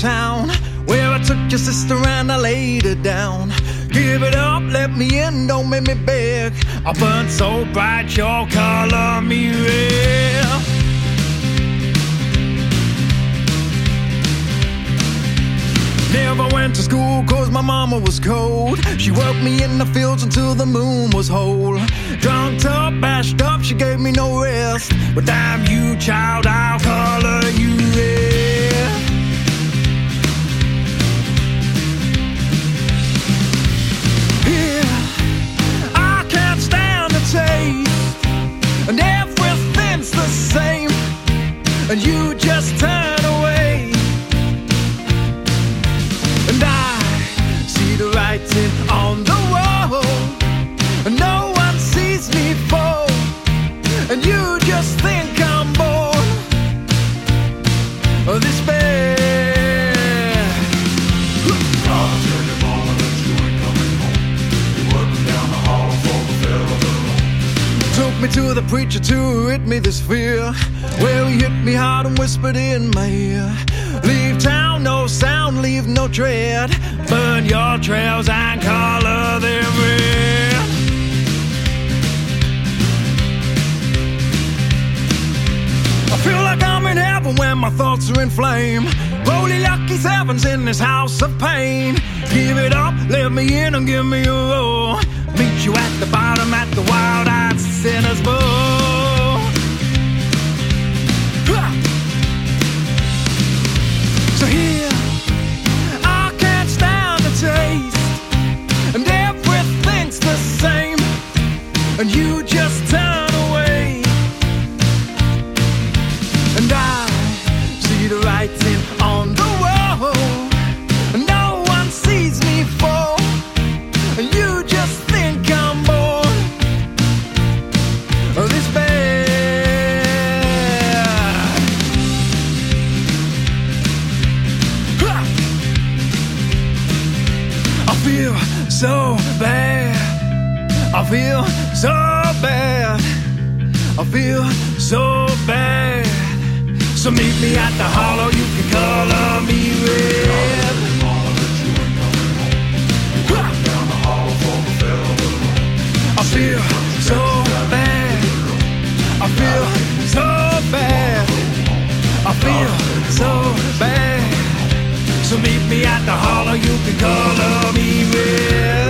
town where I took your sister and I laid her down. Give it up, let me in, don't make me beg. I burnt so bright, your color me red. Never went to school cause my mama was cold. She worked me in the fields until the moon was whole. Drunk up, bashed up, she gave me no rest. But damn you, child, I'll color you red. Yeah, I can't stand the taste, and everything's the same, and you just turn away. And I see the writing on the wall, and no one sees me fall, and you just think I'm born of despair. I'll tell your mama that you ain't coming home. You're working down the hall for the fella alone. Took me to the preacher to rid me this fear, where he hit me hard and whispered in my ear. Leave town, no sound, leave no tread. Burn your trails and color them red. I feel like I'm in heaven when my thoughts are in flame. Holy lucky sevens in this house of pain. Give it up, let me in and give me a roll. Meet you at the bottom at the wild-eyed sinner's bowl. So here, I can't stand the taste, and everything's the same, and you just turn away. And I see the writing on the wall, and no one sees me fall, and you just think I'm born of this bad. I feel so bad, I feel so bad, I feel so bad. So meet me at the hollow, you can color me red. I feel so bad, I feel so bad, I feel so bad. So meet me at the hollow, you can color me red.